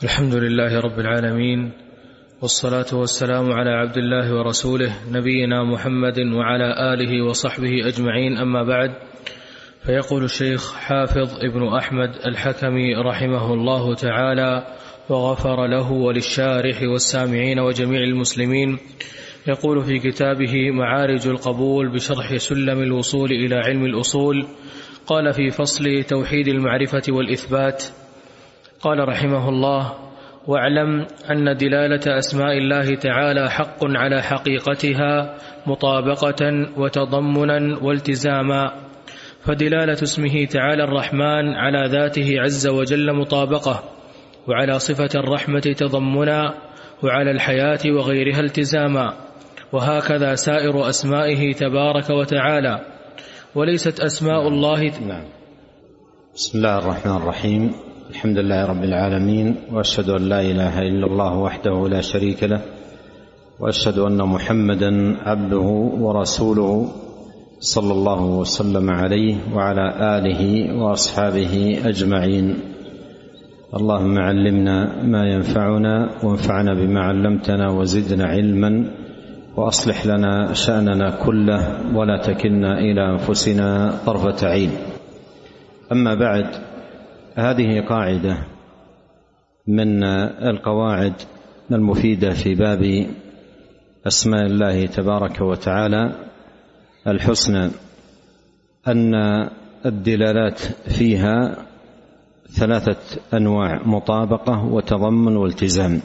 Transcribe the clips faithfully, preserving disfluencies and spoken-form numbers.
الحمد لله رب العالمين، والصلاة والسلام على عبد الله ورسوله نبينا محمد وعلى آله وصحبه أجمعين، أما بعد. فيقول الشيخ حافظ ابن أحمد الحكمي رحمه الله تعالى وغفر له وللشارح والسامعين وجميع المسلمين، يقول في كتابه معارج القبول بشرح سلم الوصول إلى علم الأصول، قال في فصل توحيد المعرفة والإثبات، قال رحمه الله: واعلم أن دلالة أسماء الله تعالى حق على حقيقتها مطابقة وتضمنا والتزاما، فدلالة اسمه تعالى الرحمن على ذاته عز وجل مطابقة، وعلى صفة الرحمة تضمنا، وعلى الحياة وغيرها التزاما، وهكذا سائر أسمائه تبارك وتعالى. وليست أسماء الله نعم. بسم الله الرحمن الرحيم، الحمد لله رب العالمين، وأشهد أن لا إله إلا الله وحده لا شريك له، وأشهد أن محمدا عبده ورسوله صلى الله وسلم عليه وعلى آله وأصحابه أجمعين. اللهم علمنا ما ينفعنا وانفعنا بما علمتنا وزدنا علما، وأصلح لنا شأننا كله ولا تكلنا إلى أنفسنا طرفة عين. أما بعد، هذه قاعدة من القواعد المفيدة في باب أسماء الله تبارك وتعالى الحسنى، أن الدلالات فيها ثلاثة أنواع: مطابقة وتضمن والتزام.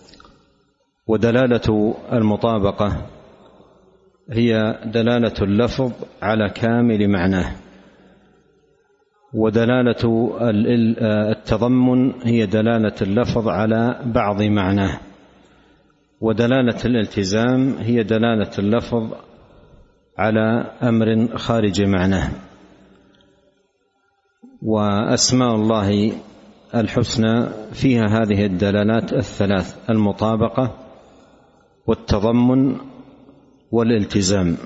ودلالة المطابقة هي دلالة اللفظ على كامل معناه، ودلالة التضمن هي دلالة اللفظ على بعض معناه، ودلالة الالتزام هي دلالة اللفظ على أمر خارج معناه. وأسماء الله الحسنى فيها هذه الدلالات الثلاث: المطابقة والتضمن والالتزام.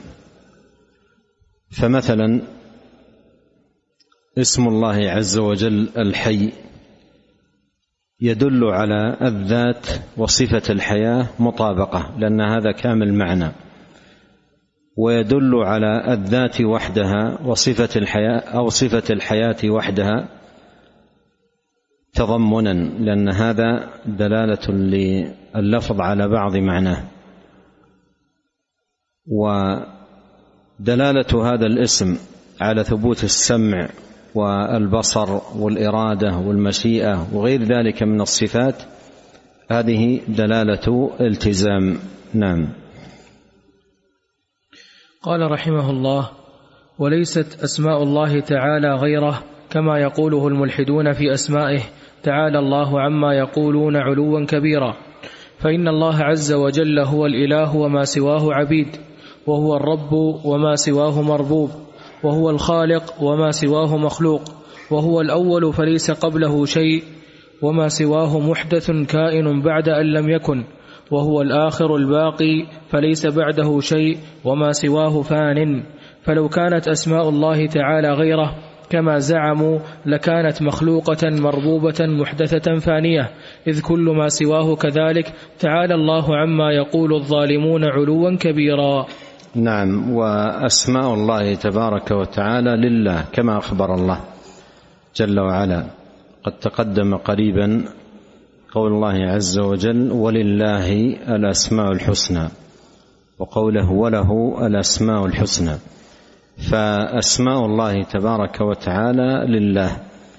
فمثلا اسم الله عز وجل الحي يدل على الذات وصفة الحياة مطابقة، لأن هذا كامل معنى، ويدل على الذات وحدها وصفة الحياة أو صفة الحياة وحدها تضمنا، لأن هذا دلالة لللفظ على بعض معناه. ودلالة هذا الاسم على ثبوت السمع والبصر والإرادة والمشيئة وغير ذلك من الصفات، هذه دلالة التزام. نعم. قال رحمه الله: وليست أسماء الله تعالى غيره كما يقوله الملحدون في أسمائه، تعالى الله عما يقولون علوا كبيرا، فإن الله عز وجل هو الإله وما سواه عبيد، وهو الرب وما سواه مربوب، وهو الخالق وما سواه مخلوق، وهو الأول فليس قبله شيء، وما سواه محدث كائن بعد أن لم يكن، وهو الآخر الباقي فليس بعده شيء، وما سواه فان. فلو كانت أسماء الله تعالى غيره كما زعموا لكانت مخلوقة مربوبة محدثة فانية، إذ كل ما سواه كذلك، تعالى الله عما يقول الظالمون علوا كبيرا. نعم. وأسماء الله تبارك وتعالى لله كما أخبر الله جل وعلا. قد تقدم قريبا قول الله عز وجل: ولله الأسماء الحسنى، وقوله: وله الأسماء الحسنى. فأسماء الله تبارك وتعالى لله.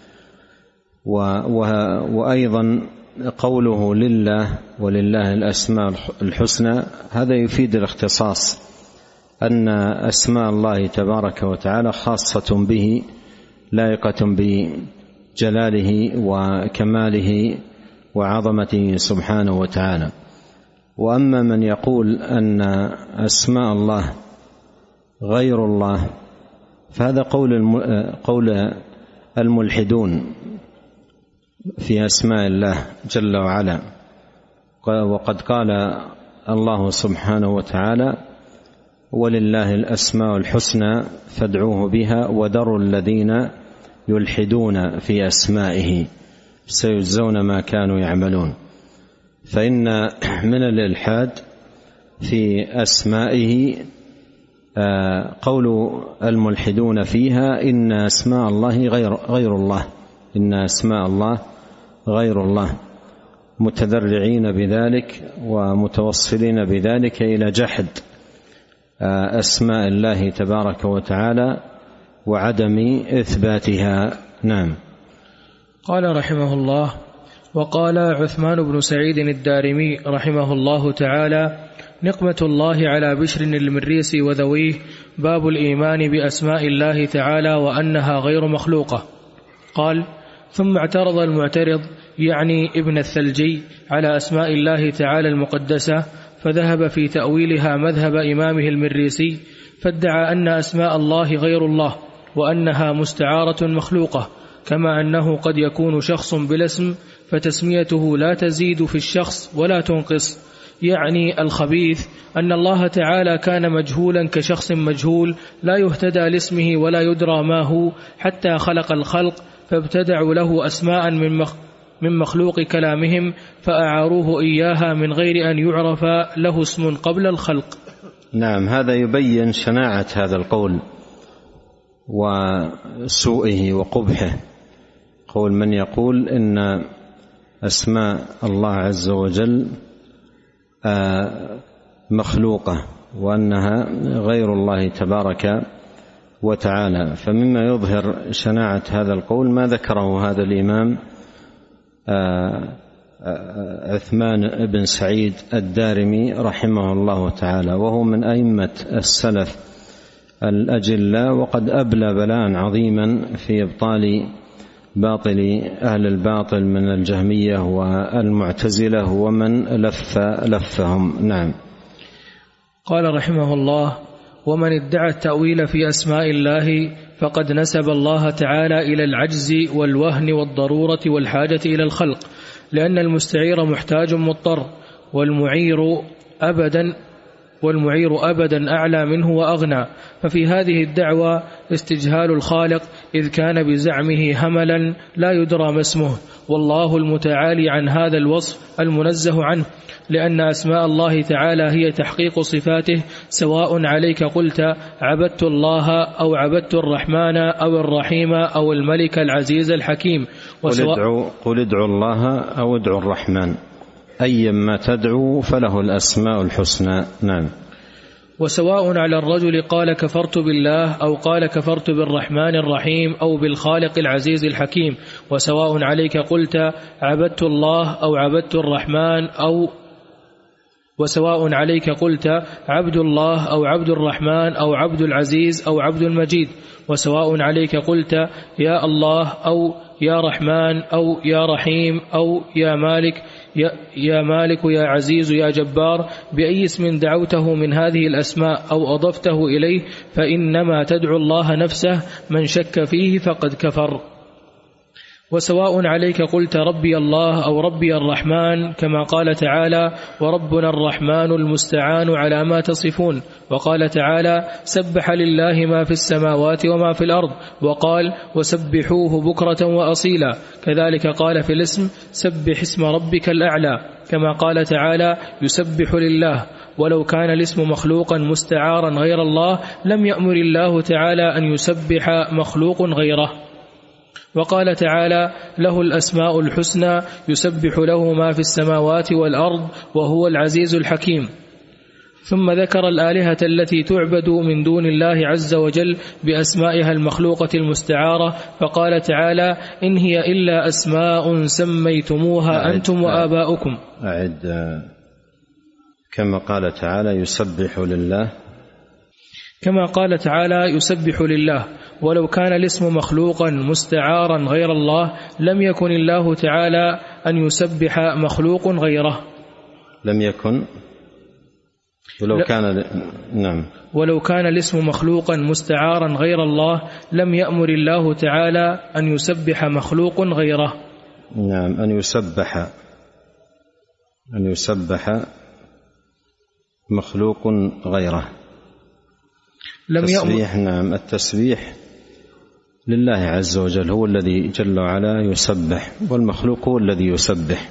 وأيضا قوله لله ولله الأسماء الحسنى هذا يفيد الاختصاص، أن أسماء الله تبارك وتعالى خاصة به، لائقة بجلاله وكماله وعظمته سبحانه وتعالى. وأما من يقول أن أسماء الله غير الله فهذا قول قول الملحدون في أسماء الله جل وعلا. وقد قال الله سبحانه وتعالى: ولله الأسماء الحسنى فادعوه بها وذروا الذين يلحدون في أسمائه. سيجزون ما كانوا يعملون. فإن من الإلحاد في أسمائه قول الملحدون فيها إن أسماء الله غير, غير الله إن أسماء الله غير الله، متذرعين بذلك ومتوصلين بذلك إلى جحد أسماء الله تبارك وتعالى وعدم إثباتها. نعم. قال رحمه الله: وقال عثمان بن سعيد الدارمي رحمه الله تعالى: نقمة الله على بشر المريسي وذويه، باب الإيمان بأسماء الله تعالى وأنها غير مخلوقة. قال: ثم اعترض المعترض يعني ابن الثلجي على أسماء الله تعالى المقدسة، فذهب في تأويلها مذهب إمامه المريسي، فادعى أن أسماء الله غير الله وأنها مستعارة مخلوقة، كما أنه قد يكون شخص بلا اسم فتسميته لا تزيد في الشخص ولا تنقص، يعني الخبيث أن الله تعالى كان مجهولا كشخص مجهول لا يهتدى لاسمه ولا يدرى ما هو حتى خلق الخلق، فابتدعوا له أسماء من مخلوق كلامهم فأعاروه إياها من غير أن يعرف له اسم قبل الخلق. نعم، هذا يبين شناعة هذا القول وسوءه وقبحه، قول من يقول إن أسماء الله عز وجل مخلوقة وأنها غير الله تبارك وتعالى. فمما يظهر شناعة هذا القول ما ذكره هذا الإمام عثمان بن سعيد الدارمي رحمه الله تعالى، وهو من أئمة السلف الأجلاء، وقد أبلى بلاء عظيما في إبطال باطل أهل الباطل من الجهمية والمعتزلة ومن لف لفهم. نعم. قال رحمه الله: ومن ادعى التأويل في أسماء الله فقد نسب الله تعالى إلى العجز والوهن والضرورة والحاجة إلى الخلق، لأن المستعير محتاج مضطر، والمعير أبدا والمعير أبدا أعلى منه وأغنى، ففي هذه الدعوة استجهال الخالق، إذ كان بزعمه هملا لا يدرى ما اسمه، والله المتعالي عن هذا الوصف المنزه عنه، لأن أسماء الله تعالى هي تحقيق صفاته، سواء عليك قلت عبدت الله أو عبدت الرحمن أو الرحيم أو الملك العزيز الحكيم. قل ادعوا, قل ادعوا الله أو ادعوا الرحمن، أيما تدعو فله الأسماء الحسنى. نعم. وسواء على الرجل قال كفرت بالله أو قال كفرت بالرحمن الرحيم أو بالخالق العزيز الحكيم، وسواء عليك قلت عبدت الله أو عبدت الرحمن أو وسواء عليك قلت عبد الله أو عبد الرحمن أو عبد العزيز أو عبد المجيد، وسواء عليك قلت يا الله أو يا رحمن أو يا رحيم أو يا مالك يا, يا مالك يا عزيز يا جبار، بأي اسم دعوته من هذه الأسماء أو أضفته إليه فإنما تدعو الله نفسه، من شك فيه فقد كفر. وسواء عليك قلت ربي الله أو ربي الرحمن، كما قال تعالى وربنا الرحمن المستعان على ما تصفون، وقال تعالى سبح لله ما في السماوات وما في الأرض، وقال وسبحوه بكرة وأصيلا، كذلك قال في الاسم سبح اسم ربك الأعلى، كما قال تعالى يسبح لله. ولو كان الاسم مخلوقا مستعارا غير الله لم يأمر الله تعالى أن يسبح مخلوق غيره. وقال تعالى له الأسماء الحسنى يسبح له ما في السماوات والأرض وهو العزيز الحكيم. ثم ذكر الآلهة التي تعبد من دون الله عز وجل بأسمائها المخلوقة المستعارة، فقال تعالى إن هي إلا أسماء سميتموها أعد أنتم وآباؤكم. أعد كما قال تعالى يسبح لله، كما قال تعالى يسبح لله. ولو كان الاسم مخلوقا مستعارا غير الله لم يكن الله تعالى أن يسبح مخلوق غيره. لم يكن ولو ل... كان نعم ولو كان الاسم مخلوقا مستعارا غير الله لم يأمر الله تعالى أن يسبح مخلوق غيره. نعم، أن يسبح أن يسبح مخلوق غيره. لم تسبيح. نعم، التسبيح لله عز وجل، هو الذي جل وعلا يسبح، والمخلوق هو الذي يسبح.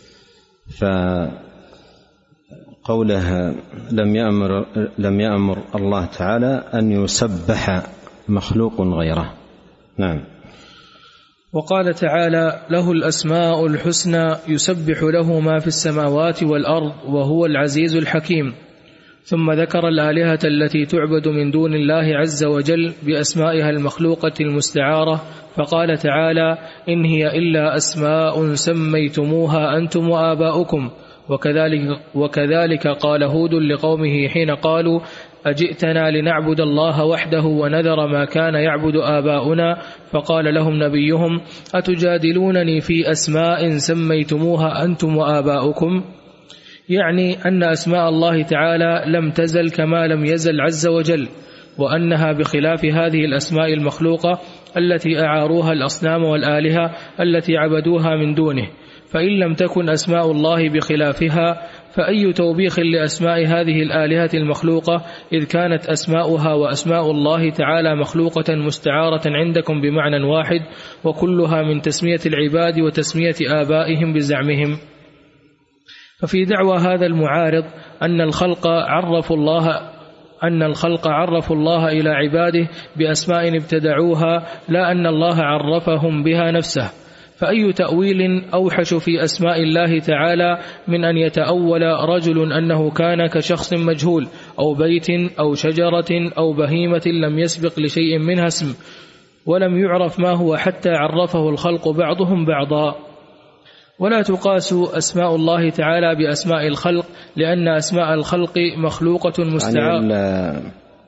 فقوله لم يأمر, لم يأمر الله تعالى أن يسبح مخلوق غيره. نعم. وقال تعالى له الأسماء الحسنى يسبح له ما في السماوات والأرض وهو العزيز الحكيم. ثم ذكر الآلهة التي تعبد من دون الله عز وجل بأسمائها المخلوقة المستعارة، فقال تعالى إن هي إلا أسماء سميتموها أنتم وآباؤكم. وكذلك, وكذلك قال هود لقومه حين قالوا أجئتنا لنعبد الله وحده ونذر ما كان يعبد آباؤنا، فقال لهم نبيهم أتجادلونني في أسماء سميتموها أنتم وآباؤكم، يعني أن أسماء الله تعالى لم تزل كما لم يزل عز وجل، وأنها بخلاف هذه الأسماء المخلوقة التي أعاروها الأصنام والآلهة التي عبدوها من دونه. فإن لم تكن أسماء الله بخلافها فأي توبيخ لأسماء هذه الآلهة المخلوقة، إذ كانت أسماؤها وأسماء الله تعالى مخلوقة مستعارة عندكم بمعنى واحد، وكلها من تسمية العباد وتسمية آبائهم بزعمهم. ففي دعوى هذا المعارض أن الخلق عرفوا الله أن الخلق عرفوا الله إلى عباده بأسماء ابتدعوها، لا أن الله عرفهم بها نفسه. فأي تأويل أوحش في أسماء الله تعالى من أن يتأول رجل أنه كان كشخص مجهول أو بيت أو شجرة أو بهيمة لم يسبق لشيء منها اسم ولم يعرف ما هو حتى عرفه الخلق بعضهم بعضا. ولا تقاس أسماء الله تعالى بأسماء الخلق، لأن أسماء الخلق مخلوقة مستعارة. يعني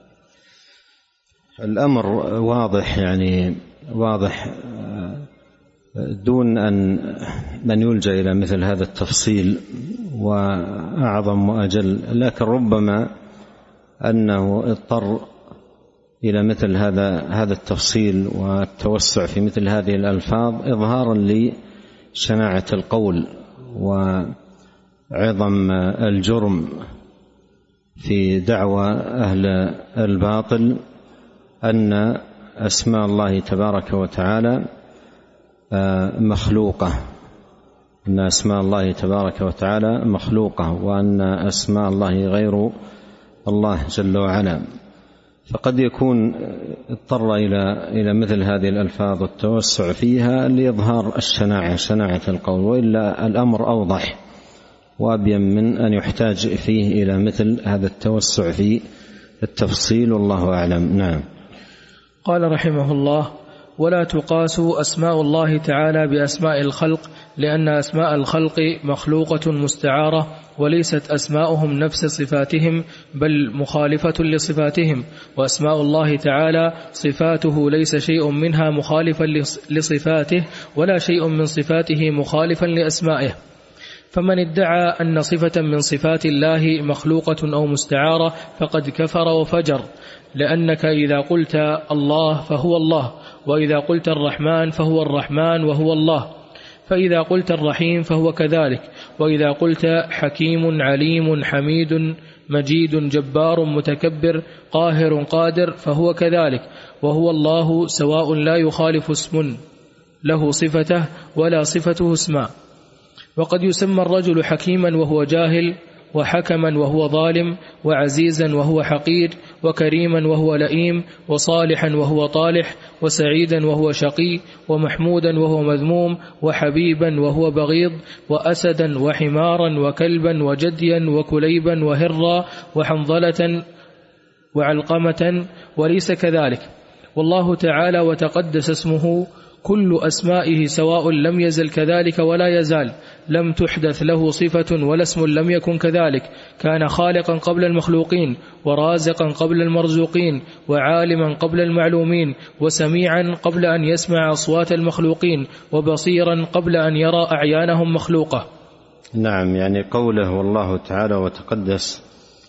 الأمر واضح، يعني واضح دون أن من يلجأ إلى مثل هذا التفصيل وأعظم وأجل، لكن ربما أنه اضطر إلى مثل هذا هذا التفصيل والتوسع في مثل هذه الألفاظ إظهارا لشناعة القول وعظم الجرم في دعوى أهل الباطل أن أسماء الله تبارك وتعالى مخلوقة، أن أسماء الله تبارك وتعالى مخلوقة، وأن أسماء الله غير الله جل وعلا. فقد يكون اضطر إلى إلى مثل هذه الألفاظ والتوسع فيها لإظهار الشناعة شناعة القول، وإلا الأمر أوضح وأبين من أن يحتاج فيه إلى مثل هذا التوسع في التفصيل، والله أعلم. نعم. قال رحمه الله: ولا تقاس أسماء الله تعالى بأسماء الخلق، لأن أسماء الخلق مخلوقة مستعارة، وليست أسماؤهم نفس صفاتهم بل مخالفة لصفاتهم. وأسماء الله تعالى صفاته ليس شيء منها مخالفا لصفاته، ولا شيء من صفاته مخالفا لأسمائه. فمن ادعى أن صفة من صفات الله مخلوقة أو مستعارة فقد كفر وفجر، لأنك إذا قلت الله فهو الله، وإذا قلت الرحمن فهو الرحمن وهو الله، فإذا قلت الرحيم فهو كذلك، وإذا قلت حكيم عليم حميد مجيد جبار متكبر قاهر قادر فهو كذلك، وهو الله سواء لا يخالف اسم له صفته ولا صفته اسما. وقد يسمى الرجل حكيما وهو جاهل، وحكما وهو ظالم، وعزيزا وهو حقير، وكريما وهو لئيم، وصالحا وهو طالح، وسعيدا وهو شقي، ومحمودا وهو مذموم، وحبيبا وهو بغيض، وأسدا وحمارا وكلبا وجديا وكليبا وهرا وحنظلة وعلقمة، وليس كذلك. والله تعالى وتقدس اسمه كل أسمائه سواء لم يزل كذلك ولا يزال، لم تحدث له صفة ولا اسم لم يكن كذلك، كان خالقا قبل المخلوقين، ورازقا قبل المرزوقين، وعالما قبل المعلومين، وسميعا قبل أن يسمع أصوات المخلوقين، وبصيرا قبل أن يرى أعيانهم مخلوقة. نعم، يعني قوله والله تعالى وتقدس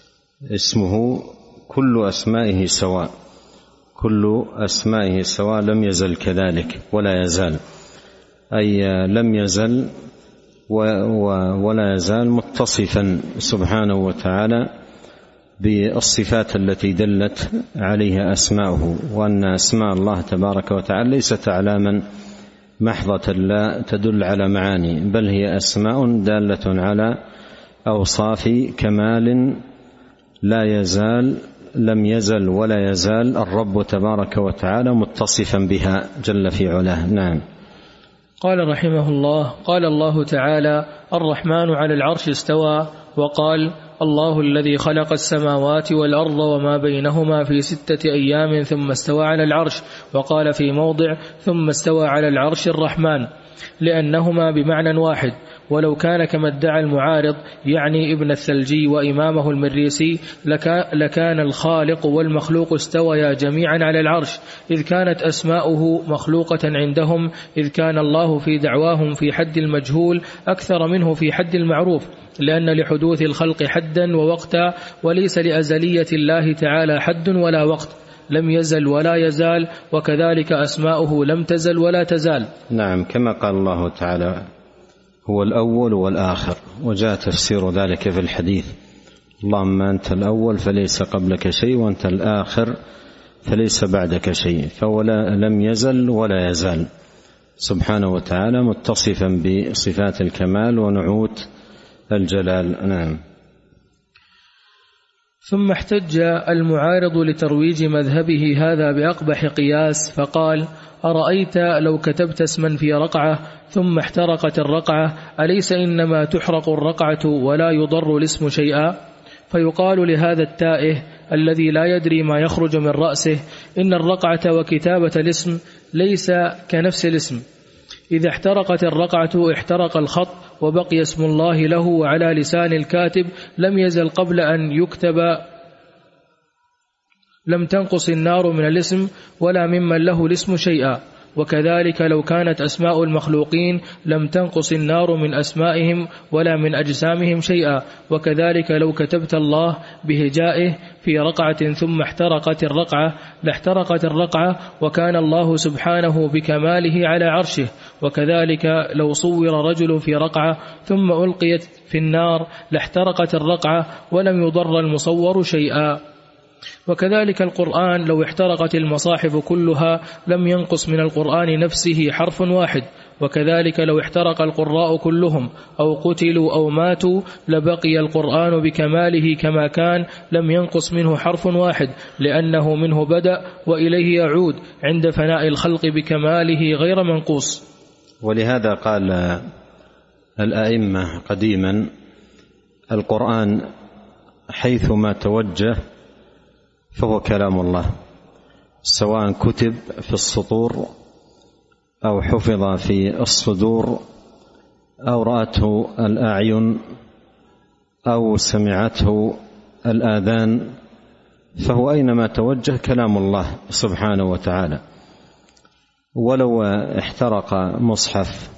اسمه كل أسمائه سواء، كل أسمائه سواء لم يزل كذلك ولا يزال، أي لم يزل ولا يزال متصفا سبحانه وتعالى بالصفات التي دلت عليها أسماؤه، وأن أسماء الله تبارك وتعالى ليست أعلاما محضة لا تدل على معاني، بل هي أسماء دالة على أوصاف كمال لا يزال لم يزل ولا يزال الرب تبارك وتعالى متصفا بها جل في علاه. نعم. قال رحمه الله: قال الله تعالى: الرحمن على العرش استوى. وقال: الله الذي خلق السماوات والأرض وما بينهما في ستة أيام ثم استوى على العرش. وقال في موضع: ثم استوى على العرش الرحمن، لأنهما بمعنى واحد. ولو كان كما ادعى المعارض يعني ابن الثلجي وإمامه المريسي لكان الخالق والمخلوق استويا جميعا على العرش، إذ كانت أسماؤه مخلوقة عندهم، إذ كان الله في دعواهم في حد المجهول أكثر منه في حد المعروف، لأن لحدوث الخلق حدا ووقتا، وليس لأزلية الله تعالى حد ولا وقت، لم يزل ولا يزال، وكذلك أسماؤه لم تزل ولا تزال. نعم، كما قال الله تعالى: هو الأول والآخر، وجاء تفسير ذلك في الحديث: اللهم أنت الأول فليس قبلك شيء، وأنت الآخر فليس بعدك شيء، فهو لم يزل ولا يزال سبحانه وتعالى متصفا بصفات الكمال ونعوت الجلال. نعم. ثم احتج المعارض لترويج مذهبه هذا بأقبح قياس، فقال: أرأيت لو كتبت اسما في رقعة ثم احترقت الرقعة، أليس إنما تحرق الرقعة ولا يضر الاسم شيئا؟ فيقال لهذا التائه الذي لا يدري ما يخرج من رأسه: إن الرقعة وكتابة الاسم ليس كنفس الاسم، إذا احترقت الرقعة احترق الخط وبقي اسم الله له وعلى لسان الكاتب، لم يزل قبل أن يكتب، لم تنقص النار من الاسم ولا ممن له الاسم شيئا. وكذلك لو كانت أسماء المخلوقين لم تنقص النار من أسمائهم ولا من أجسامهم شيئا. وكذلك لو كتبت الله بهجائه في رقعة ثم احترقت الرقعة لاحترقت الرقعة، وكان الله سبحانه بكماله على عرشه. وكذلك لو صور رجل في رقعة ثم ألقيت في النار لاحترقت الرقعة ولم يضر المصور شيئا. وكذلك القرآن لو احترقت المصاحف كلها لم ينقص من القرآن نفسه حرف واحد. وكذلك لو احترق القراء كلهم أو قتلوا أو ماتوا لبقي القرآن بكماله كما كان، لم ينقص منه حرف واحد، لأنه منه بدأ وإليه يعود عند فناء الخلق بكماله غير منقوص. ولهذا قال الأئمة قديما: القرآن حيثما توجه فهو كلام الله، سواء كتب في السطور أو حفظ في الصدور أو رأته الأعين أو سمعته الآذان، فهو أينما توجه كلام الله سبحانه وتعالى. ولو احترق مصحف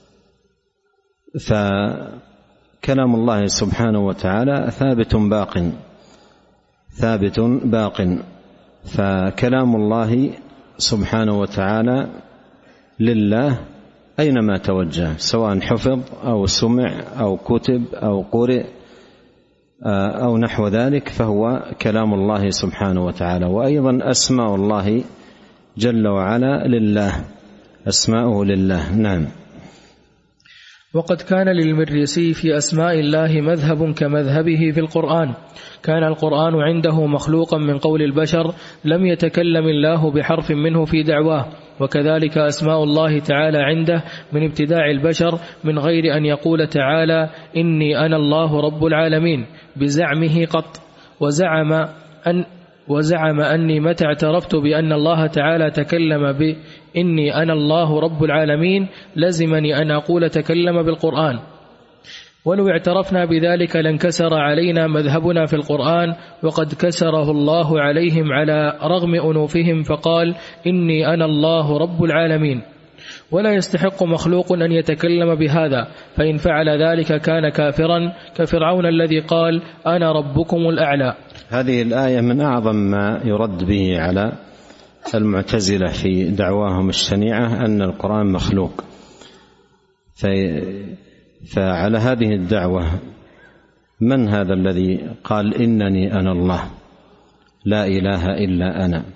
فكلام الله سبحانه وتعالى ثابت باق ثابت باق فكلام الله سبحانه وتعالى لله أينما توجه، سواء حفظ أو سمع أو كتب أو قرئ أو نحو ذلك، فهو كلام الله سبحانه وتعالى. وأيضا أسماء الله جل وعلا لله، أسماؤه لله. نعم. وقد كان للمريسي في أسماء الله مذهب كمذهبه في القرآن، كان القرآن عنده مخلوقا من قول البشر، لم يتكلم الله بحرف منه في دعواه. وكذلك أسماء الله تعالى عنده من ابتداع البشر من غير أن يقول تعالى إني أنا الله رب العالمين بزعمه قط. وزعم أن وزعم أني متى اعترفت بأن الله تعالى تكلم بإني أنا الله رب العالمين لزمني أن أقول تكلم بالقرآن. ولو اعترفنا بذلك لانكسر علينا مذهبنا في القرآن، وقد كسره الله عليهم على رغم أنوفهم، فقال إني أنا الله رب العالمين. ولا يستحق مخلوق أن يتكلم بهذا، فإن فعل ذلك كان كافرا كفرعون الذي قال أنا ربكم الأعلى. هذه الآية من أعظم ما يرد به على المعتزلة في دعواهم الشنيعة أن القرآن مخلوق. فعلى هذه الدعوة من هذا الذي قال إنني أنا الله لا إله إلا أنا؟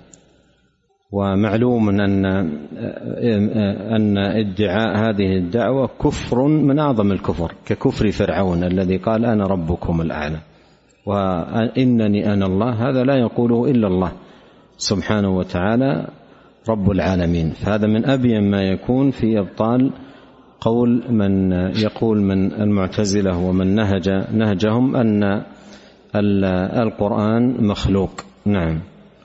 ومعلوم أن أن ادعاء هذه الدعوة كفر من أعظم الكفر، ككفر فرعون الذي قال أنا ربكم الأعلى، وإنني أنا الله هذا لا يقوله إلا الله سبحانه وتعالى رب العالمين. فهذا من أبين ما يكون في إبطال قول من يقول من المعتزلة ومن نهج نهجهم أن القرآن مخلوق. نعم.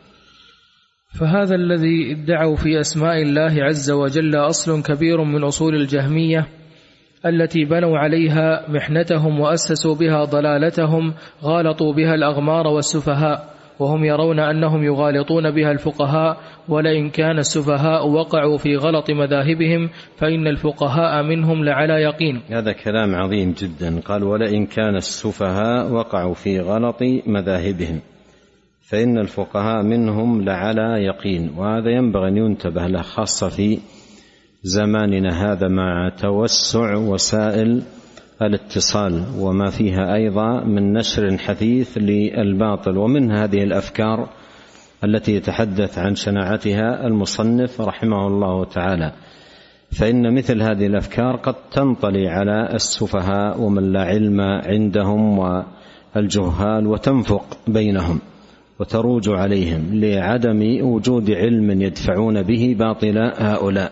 فهذا الذي ادعوا في أسماء الله عز وجل أصل كبير من أصول الجهمية التي بنوا عليها محنتهم وأسسوا بها ضلالتهم، غالطوا بها الأغمار والسفهاء، وهم يرون أنهم يغالطون بها الفقهاء، ولئن كان السفهاء وقعوا في غلط مذاهبهم فإن الفقهاء منهم لعلى يقين. هذا كلام عظيم جدا، قال ولئن كان السفهاء وقعوا في غلط مذاهبهم فإن الفقهاء منهم لعلى يقين. وهذا ينبغي أن ينتبه له خاصة في زماننا هذا مع توسع وسائل الاتصال وما فيها أيضا من نشر حثيث للباطل، ومن هذه الأفكار التي يتحدث عن شناعتها المصنف رحمه الله تعالى. فإن مثل هذه الأفكار قد تنطلي على السفهاء ومن لا علم عندهم والجهال وتنفق بينهم وتروج عليهم لعدم وجود علم يدفعون به باطل هؤلاء.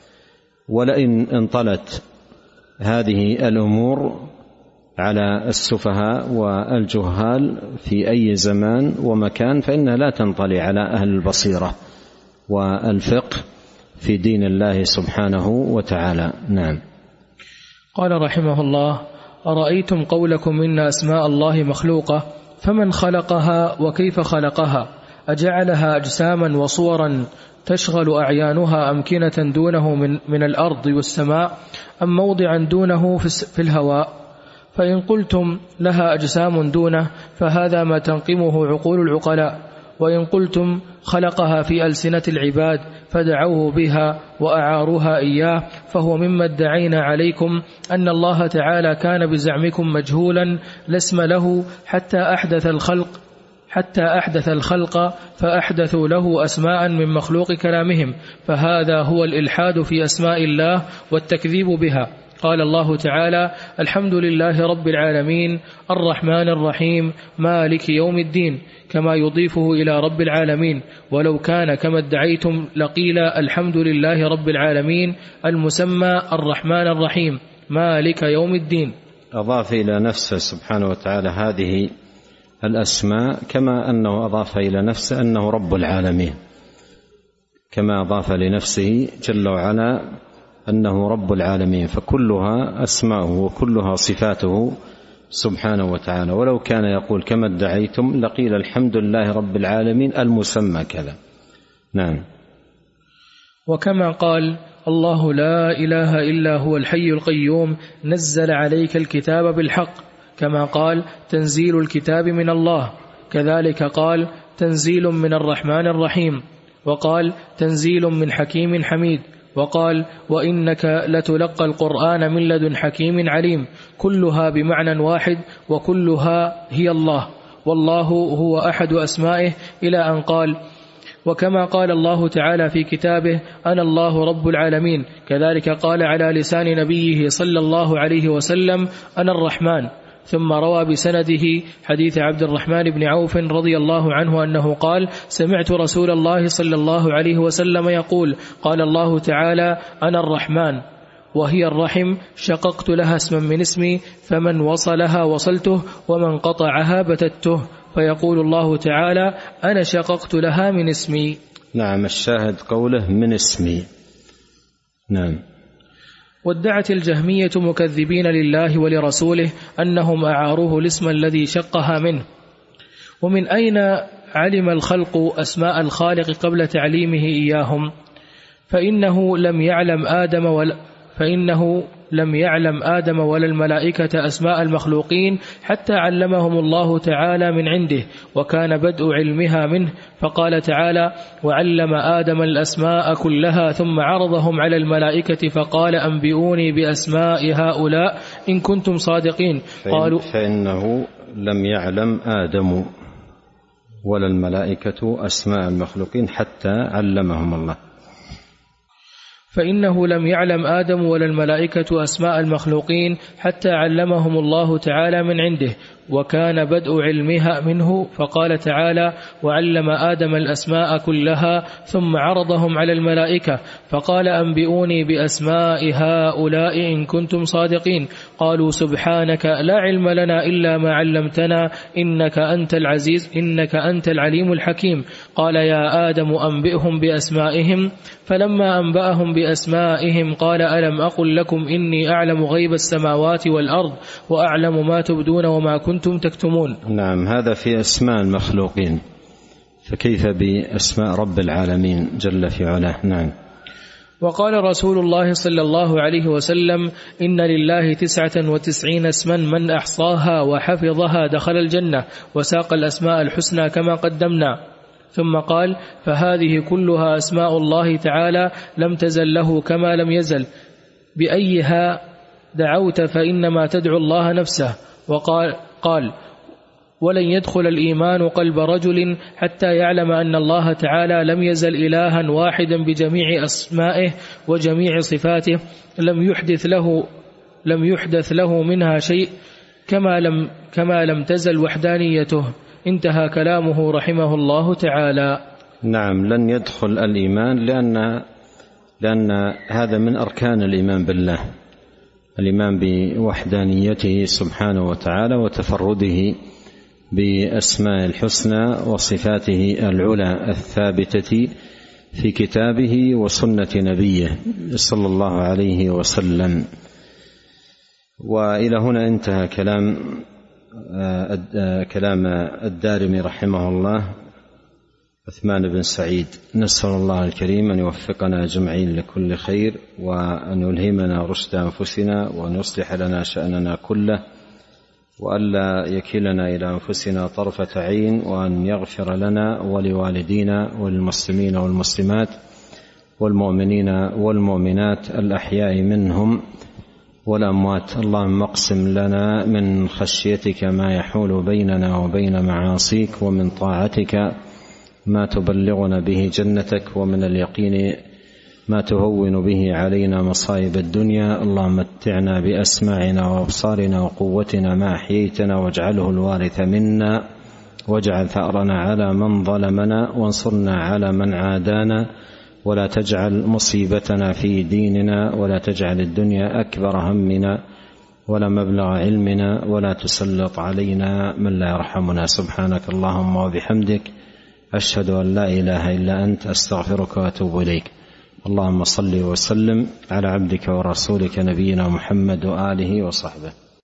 ولئن انطلت هذه الأمور على السفهاء والجهال في أي زمان ومكان فإنها لا تنطلي على أهل البصيرة والفقه في دين الله سبحانه وتعالى. نعم. قال رحمه الله: أرأيتم قولكم إن أسماء الله مخلوقة، فمن خلقها وكيف خلقها؟ أجعلها أجساما وصورا تشغل أعيانها أمكنة دونه من, من الأرض والسماء، أم موضعا دونه في الهواء؟ فإن قلتم لها أجسام دونه فهذا ما تنقمه عقول العقلاء، وإن قلتم خلقها في ألسنة العباد فدعوه بها وأعاروها إياه فهو مما ادعينا عليكم أن الله تعالى كان بزعمكم مجهولا لا اسم له حتى أحدث الخلق حتى أحدث الخلق فأحدثوا له أسماء من مخلوق كلامهم، فهذا هو الإلحاد في أسماء الله والتكذيب بها. قال الله تعالى: الحمد لله رب العالمين الرحمن الرحيم مالك يوم الدين، كما يضيفه إلى رب العالمين، ولو كان كما ادعيتم لقيل الحمد لله رب العالمين المسمى الرحمن الرحيم مالك يوم الدين. أضاف إلى نفسه سبحانه وتعالى هذه الأسماء كما أنه أضاف إلى نفسه أنه رب العالمين، كما أضاف لنفسه جل وعلا أنه رب العالمين، فكلها أسماءه وكلها صفاته سبحانه وتعالى. ولو كان يقول كما ادعيتم لقيل الحمد لله رب العالمين المسمى كذا. نعم. وكما قال: الله لا إله إلا هو الحي القيوم نزل عليك الكتاب بالحق، كما قال: تنزيل الكتاب من الله، كذلك قال: تنزيل من الرحمن الرحيم، وقال: تنزيل من حكيم حميد، وقال: وإنك لتلقى القرآن من لدن حكيم عليم. كلها بمعنى واحد وكلها هي الله، والله هو أحد أسمائه، إلى أن قال: وكما قال الله تعالى في كتابه: أنا الله رب العالمين، كذلك قال على لسان نبيه صلى الله عليه وسلم: أنا الرحمن. ثم روى بسنده حديث عبد الرحمن بن عوف رضي الله عنه أنه قال: سمعت رسول الله صلى الله عليه وسلم يقول: قال الله تعالى: أنا الرحمن، وهي الرحم، شققت لها اسما من اسمي، فمن وصلها وصلته ومن قطعها بتته. فيقول الله تعالى: أنا شققت لها من اسمي. نعم، الشاهد قوله من اسمي. نعم. وادعت الجهمية مكذبين لله ولرسوله أنهم أعاروه الاسم الذي شقها منه. ومن أين علم الخلق أسماء الخالق قبل تعليمه إياهم؟ فإنه لم يعلم آدم ولا فإنه لم يعلم آدم ولا الملائكة أسماء المخلوقين حتى علمهم الله تعالى من عنده، وكان بدء علمها منه. فقال تعالى: وعلم آدم الأسماء كلها ثم عرضهم على الملائكة فقال: أنبئوني بأسماء هؤلاء إن كنتم صادقين. قالوا فإنه لم يعلم آدم ولا الملائكة أسماء المخلوقين حتى علمهم الله. فإنه لم يعلم آدم ولا الملائكة أسماء المخلوقين حتى علمهم الله تعالى من عنده، وكان بدء علمها منه، فقال تعالى: وعلم آدم الأسماء كلها ثم عرضهم على الملائكة فقال: أنبئوني بأسماء هؤلاء إن كنتم صادقين. قالوا: سبحانك لا علم لنا إلا ما علمتنا إنك أنت العزيز إنك أنت العليم الحكيم. قال: يا آدم أنبئهم بأسمائهم. فلما أنبأهم بأسمائهم قال: ألم أقل لكم إني أعلم غيب السماوات والأرض وأعلم ما تبدون وما كنتم تكتمون. نعم، هذا في أسماء المخلوقين، فكيف بأسماء رب العالمين جل في علاه؟ نعم. وقال رسول الله صلى الله عليه وسلم: إن لله تسعة وتسعين اسما من أحصاها وحفظها دخل الجنة، وساق الأسماء الحسنى كما قدمنا. ثم قال: فهذه كلها أسماء الله تعالى لم تزل له كما لم يزل، بأيها دعوت فإنما تدعو الله نفسه. وقال قال: ولن يدخل الإيمان قلب رجل حتى يعلم أن الله تعالى لم يزل إلها واحدا بجميع أسمائه وجميع صفاته، لم يحدث له لم يحدث له منها شيء، كما لم كما لم تزل وحدانيته. انتهى كلامه رحمه الله تعالى. نعم، لن يدخل الإيمان لأن لأن هذا من أركان الإيمان بالله، الإيمان بوحدانيته سبحانه وتعالى وتفرده بأسماء الحسنى وصفاته العلى الثابتة في كتابه وسنة نبيه صلى الله عليه وسلم. وإلى هنا انتهى كلام كلام الدارمي رحمه الله عثمان بن سعيد. نسأل الله الكريم أن يوفقنا أجمعين لكل خير، وأن يلهمنا رشد أنفسنا، وأن يصلح لنا شأننا كله، وألا يكلنا إلى أنفسنا طرفة عين، وأن يغفر لنا ولوالدينا والمسلمين والمسلمات والمؤمنين والمؤمنات الأحياء منهم والأموات. اللهم اقسم لنا من خشيتك ما يحول بيننا وبين معاصيك، ومن طاعتك ما تبلغنا به جنتك، ومن اليقين ما تهون به علينا مصائب الدنيا. اللهم متعنا بأسماعنا وأبصارنا وقوتنا ما أحييتنا، واجعله الوارث منا، واجعل ثأرنا على من ظلمنا، وانصرنا على من عادانا، ولا تجعل مصيبتنا في ديننا، ولا تجعل الدنيا أكبر همنا ولا مبلغ علمنا، ولا تسلط علينا من لا يرحمنا. سبحانك اللهم وبحمدك، أشهد أن لا إله إلا أنت، أستغفرك وأتوب إليك. اللهم صل وسلم على عبدك ورسولك نبينا محمد وآله وصحبه.